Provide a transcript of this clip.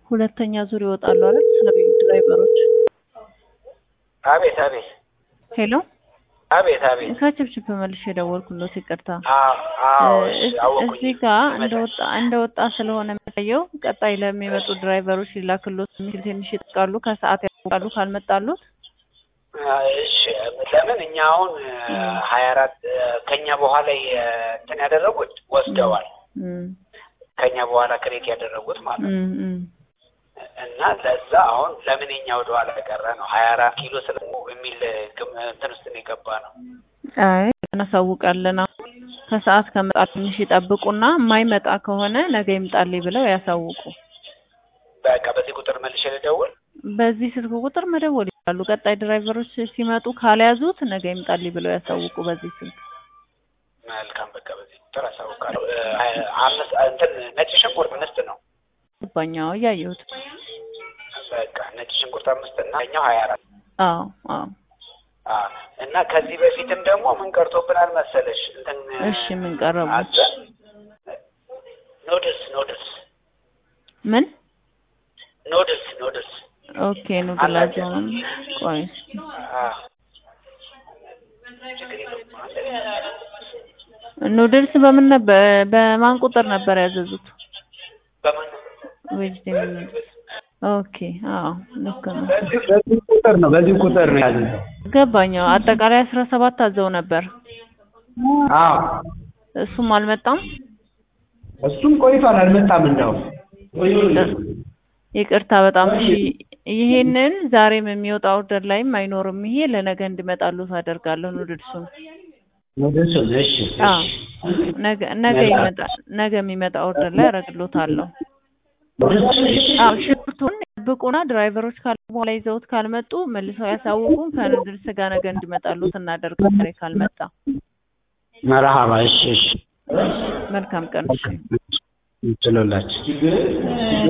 ሁለተኛ ዙር ይወጣሉ አይደል? ስለዚህ ድራይቨሮች አቤት አቤት ሄሎ አቤት አቤት ከችብችብ መልሼ ደወልኩልዎት ይቅርታ እዚህ ጋር እንደወጣ ስለሆነ የሚታየው ቀጣይ ለሚመጡ ድራይቨሮች ሊላክልዎት የሚል ትንሽ ይጠቃሉ ከሰዓት ያውቃሉ ካልመጣሉት እሺ ለምን እኛ አሁን 24 ከኛ በኋላ እንትን ያደረጉት ወስደዋል ከኛ በኋላ ክሬት ያደረጉት ማለት ነው እና ለዛ አሁን ለምንኛ ወደ ኋላ ቀረ ነው 24 ኪሎ ስለሙ የሚል እንትን ውስጥ ነው የገባ ነው አይ እናሳውቃለን ከሰዓት ከመጣ ትንሽ ይጠብቁና የማይመጣ ከሆነ ነገ ይምጣልኝ ብለው ያሳውቁ በቃ በዚህ ቁጥር መልሼ ልደውል በዚህ ስልክ ቁጥር መደወል ይችላሉ ቀጣይ ድራይቨሮች ሲመጡ ካልያዙት ነገ ይምጣልኝ ብለው ያሳውቁ በዚህ ስልክ መልካም በቃ በዚህ ቁጥር አሳውቃለሁ እንትን ነጭ ሽንኩርት ምስት ነው ባኛው ያዩት በቃ ነጭ ሽንኩርት 5 እና እኛው 24 አዎ እና ከዚህ በፊትም ደግሞ ምን ቀርቶብናል መሰለሽ እንትን እሺ ምን ቀረቡ ኖድልስ ምን ኖድልስ ኦኬ ኑድላጆ ቆይ ኑድልስ በምን ነበር በማን ቁጥር ነበር ያዘዙት በማን ቬጅቴብል ኦኬ ልክ ነው በዚህ ቁጥር ነው ያዘዘው ገባኛው አጠቃላይ 17 አዘው ነበር እሱም አልመጣም እሱም ቆይቷል አልመጣም እንደው ይቅርታ በጣም እሺ ይሄንን ዛሬም የሚወጣ ኦርደር ላይም አይኖርም ይሄ ለነገ እንዲመጣሉ ታደርጋለሁ ኑድልሱን እሺ ነገ የሚመጣ ኦርደር ላይ አረግሎታለሁ ሽንኩርቱን ብቁና ድራይቨሮች በኋላ ይዘውት ካልመጡ መልሰው ያሳውቁን ከኑድልስ ጋር ነገ እንዲመጣሉት እናደርጋለን ካልመጣ መርሃባ እሺ መልካም ቀን ይችላልላችሁ